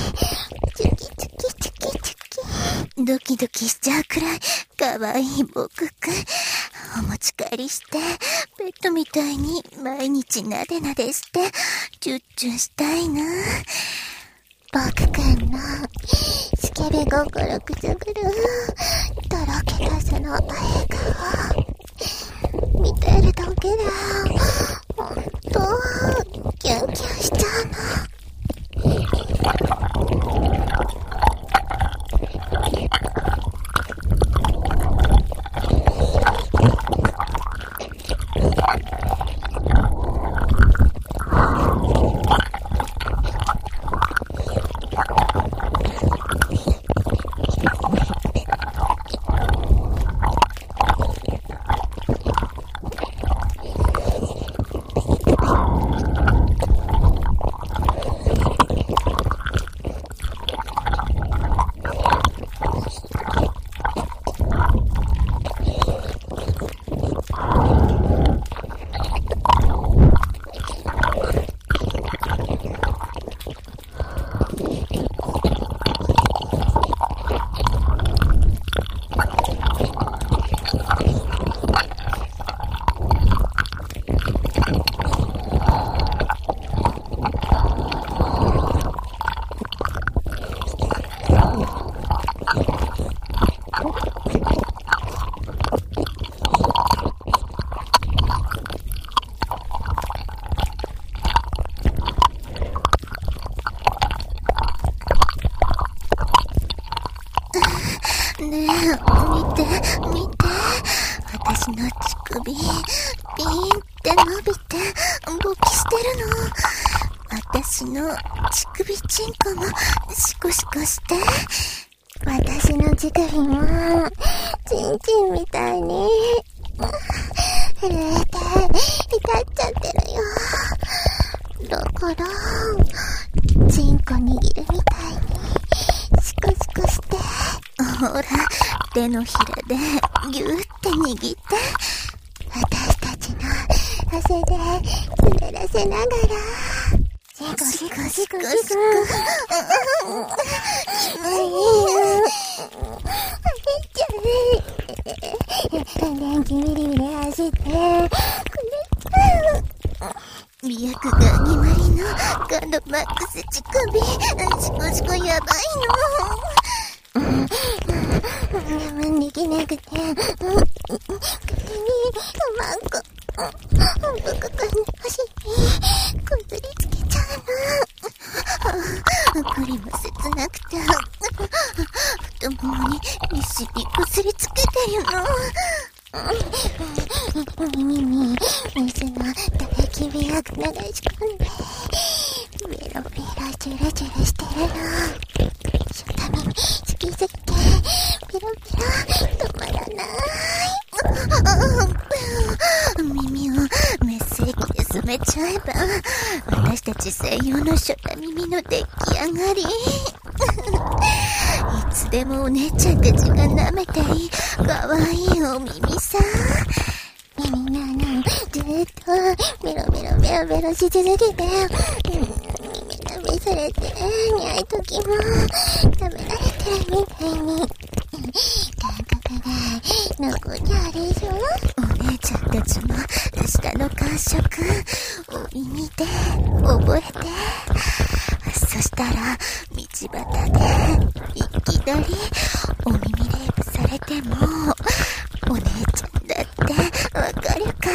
S1: チュキチュキチュキチュキ。
S2: ドキドキしちゃうくらい可愛い僕くん。お持ち帰りして、ペットみたいに毎日なでなでして、チュッチュしたいな。
S1: 僕くんのスケベ心くすぐるとろけたその笑顔見てるだけでほんとキュンキュンしちゃうの。
S2: ねえ、見て、見て。私の乳首、ピーンって伸びて、勃起してるの。私の乳首チンコもシコシコして。
S1: 私の乳首もチンチンみたいに震えて痛っちゃってるよ。だからチンコ握るみたいにシコシコして。
S2: ほら、手のひらでギューって握って。
S1: 私たちの汗で滑らせながらシコシコシコシコ。電気ビリビリ走ってくれちゃう。
S2: 美薬が2割のガードマックス乳首、シコシコやばいの。
S1: 我慢できなくて勝手に僕くんの足にこすりつけちゃうの。
S2: これも切なくて太ももにびっしりこすりつけてるの。
S1: 耳に水の垂れ早く流し込んで、ベロベロジュルジュルしてるの。ショタ耳好きすぎて、ベロベロ止まらない。
S2: 耳をメッセージで染めちゃえば、私たち専用のショタ耳の出来上がり。いつでもお姉ちゃんたちが舐めていいかわいいお耳さ。
S1: 耳の穴をずっとベロベロベロベロし続けて、耳舐めされて、にゃい時も食べられてるみたいに感覚が残っちゃうでしょ。
S2: お姉ちゃんたちも舌の感触お耳で覚えて、そしたら道端でいきなりお耳レイプされてもお姉ちゃんだってわかるから。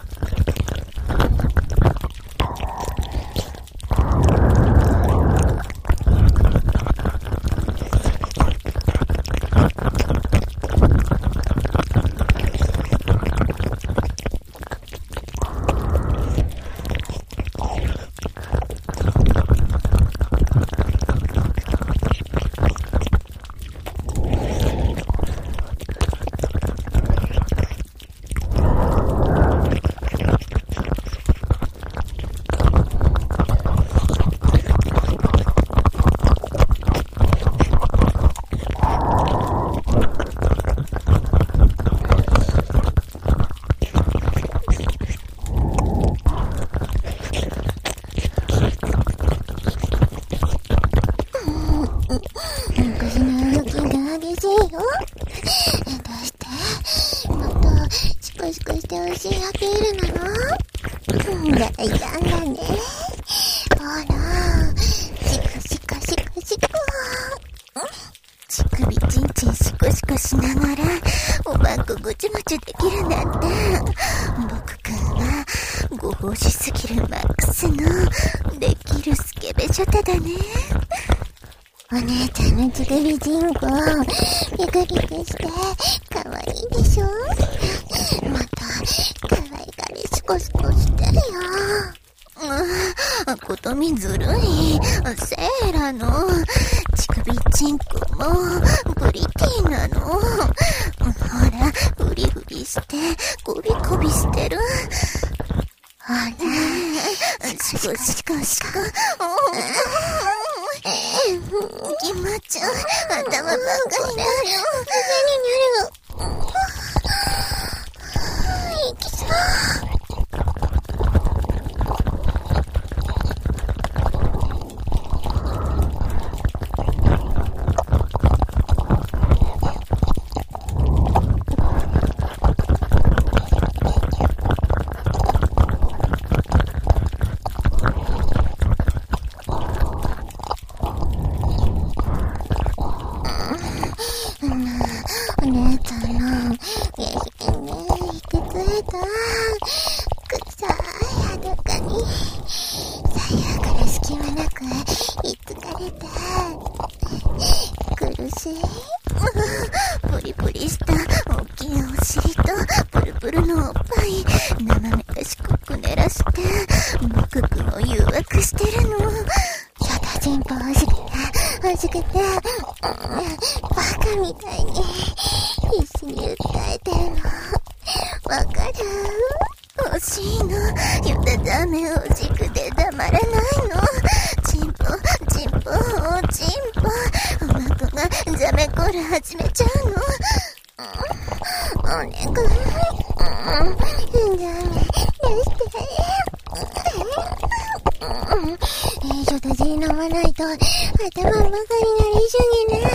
S1: シクしてほしいアピールなの？大胆だね。ほら、シクシクシクシク。
S2: 乳首チンチンシコシコしながらおばんこぐちぐちできるなんて、僕くんはご奉仕すぎるマックスのできるスケベショタだね。
S1: お姉ちゃんの乳首チンコピクピクしてかわいいでしょ。またかわいがりシコシコしてるよ。
S2: ことみずるい。セーラの乳首チンコもプリティなの。ほら、フリフリしてコビコビしてる。
S1: ほら、
S2: シコシコシコ。気持ち頭ばっかりなるよ。
S1: 何になるよ。いきそう。お姉ちゃんの下品ね、引き継いだ臭い裸に最悪の隙間なくひっつかれて苦しい。
S2: ポリポリした大きいお尻とプルプルのおっぱい、生めかしくくねらして僕くんを誘惑してるの。
S1: ショタチンポ欲しくて欲しくて、バカみたいに必死に訴えてるのわかる？
S2: 欲しいの。よだダメおじくで黙らないの。チンポチンポおチンポ、おまこがザメコール始めちゃうの。
S1: おねくん、ダメ出してショタチン飲まないと頭バカになりすぎね。やばい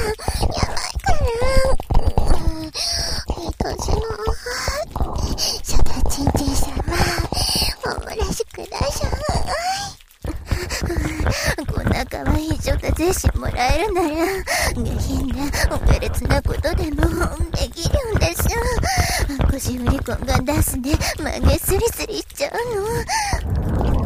S1: からいい年のショタチンチン様おもらしくださ
S2: い。こんな可愛いショタ精神もらえるなら下品でオペレツなことでもできるんでしょ。腰振りコンが出すで曲げスリスリしちゃうの。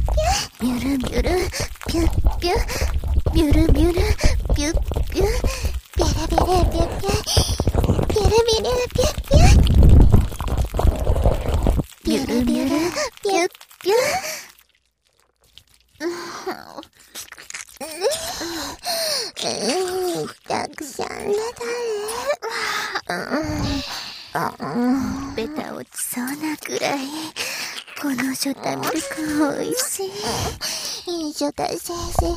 S2: ビュルビュル、ピュッピュッ、ビュルビュル、ピュッピュッ、ビュルビュル、ピュッピュッ、ビュルビュル、ピュッピュッ、ビュルビュル、ピュッピュッ。たくさんねだれ。ベタ落ちそうなくらい、このショタミルクおいしい。ショタ先生。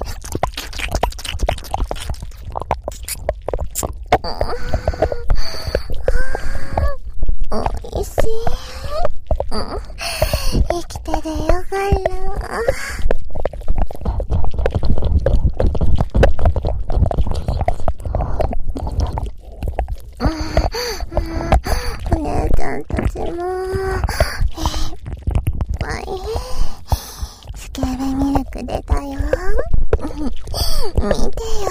S2: おいしい。生きててよかった。お姉ちゃんたちもいっぱいスケベミルク出たよ。見てよ、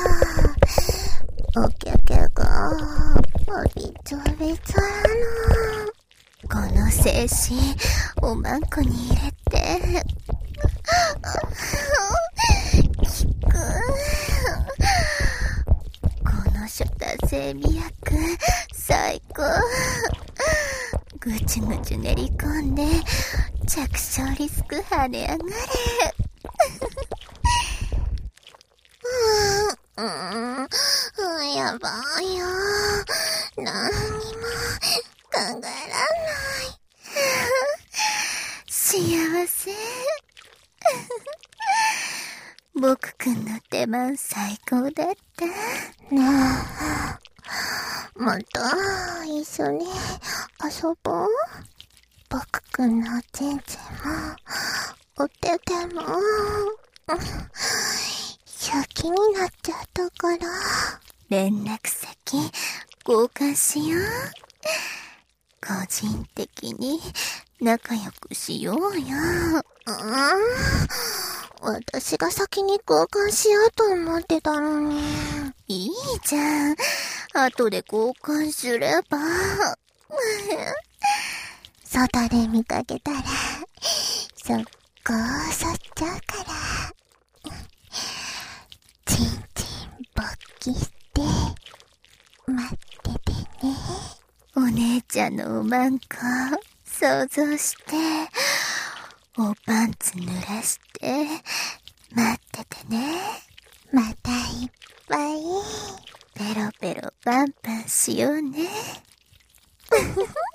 S2: おきゃきゃがびちょびちょなの。この精子おまんこに入れて効く。このショタ精美薬最高。ぐちぐち練り込んで着床リスク跳ね上がれ。やばいよ。何にも考えらんない。幸せ。僕くんの出番最高だった。ねえ、また一緒に遊ぼう。僕くんのおちんちんもお手手も好きになっちゃったから。連絡先交換しよう。個人的に仲良くしようよ。私が先に交換しようと思ってたのに。いいじゃん。後で交換すれば。
S1: 外で見かけたら、速攻襲っちゃうから。ちんちん勃起して、待っててね。
S2: お姉ちゃんのおまんこ、想像して、おパンツ濡らして、待っててね。
S1: またいっぱい。
S2: ペロペロパンパンしようね。